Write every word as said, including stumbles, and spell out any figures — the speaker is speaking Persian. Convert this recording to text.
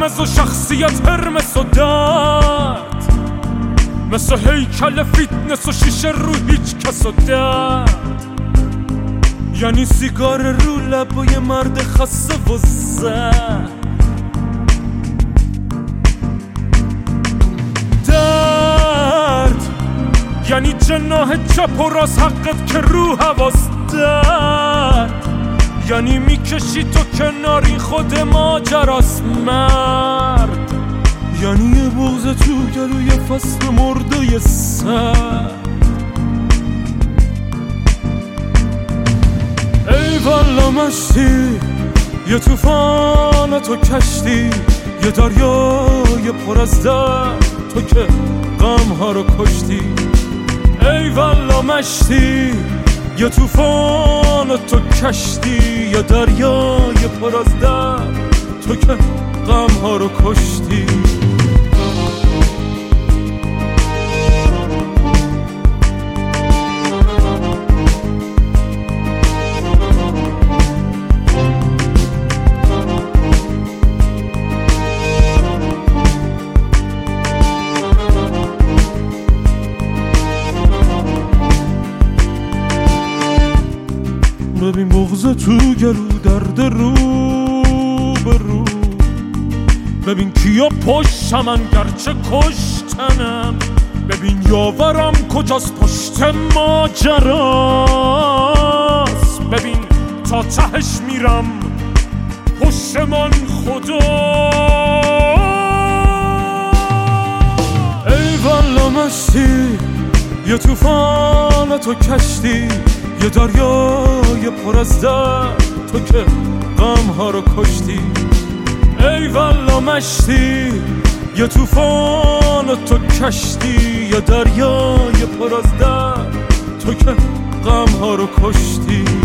قرمز و شخصیت هرمس و درد، مثل هیکل فیتنس و شیشه رو هیچ کس و درد. یعنی سیگار رو لبای مرد خسته و زد، درد یعنی جناح چپ و راست حقت که رو حواس، درد یعنی میکشی تو کناری خود ماجراست مرد، یعنی یه بغض تو گلوی فصل مرده سر. ای والا مشتی یه توفان تو کشتی، یه دریای پر از درد تو که غم ها رو کشتی. ای والا مشتی یه توفان تو کشتی، یه دریای پر از درد تو که غم ها رو کشتی. ببین بغض تو گلو درد رو به رو، ببین کیا پشتم گرچه کشتنم، ببین یاورم کجاست پشت ماجراست، ببین تا تهش میرم پشت من خدا. ای والا مشتی یه توفان تو کشتی، یه دریای پر از درد تو که غم ها رو کشتی. ای والا مشتی یه توفان تو کشتی، یه دریای پر از درد تو که غم ها رو کشتی.